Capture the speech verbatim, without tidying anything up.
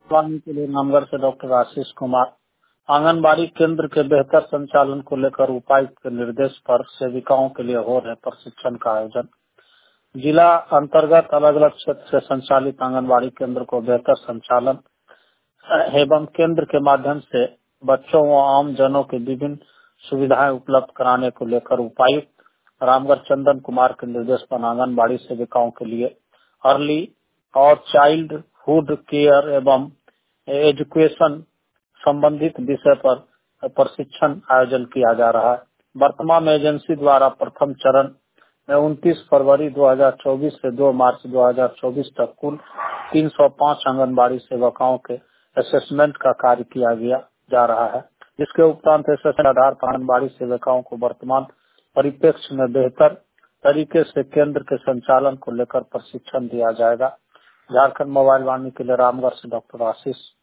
वाणी के लिए रामगढ़ से डॉक्टर आशीष कुमार। आंगनबाड़ी केंद्र के बेहतर संचालन को लेकर उपायुक्त के निर्देश पर सेविकाओं के लिए हो रहे प्रशिक्षण का आयोजन। जिला अंतर्गत अलग अलग क्षेत्र से संचालित आंगनबाड़ी केंद्र को बेहतर संचालन एवं केंद्र के माध्यम से बच्चों व आम जनों के विभिन्न सुविधाएं उपलब्ध कराने को लेकर उपायुक्त रामगढ़ चंदन कुमार के निर्देश पर आंगनबाड़ी सेविकाओं के लिए अर्ली और चाइल्ड हुड केयर एवं एजुकेशन संबंधित विषय पर प्रशिक्षण आयोजन किया जा रहा है। वर्तमान एजेंसी द्वारा प्रथम चरण में उनतीस फरवरी दो हज़ार चौबीस से दो मार्च दो हज़ार चौबीस तक कुल तीन सौ पाँच आंगनबाड़ी सेवकाओं के असेसमेंट का कार्य किया गया जा रहा है, जिसके उपरांत असेसमेंट आधार पर आंगनबाड़ी सेवकाओं को वर्तमान परिप्रेक्ष्य में बेहतर तरीके से केंद्र के संचालन को लेकर प्रशिक्षण दिया जाएगा। झारखंड मोबाइल वाणी के लिए रामगढ़ से डॉक्टर आशीष।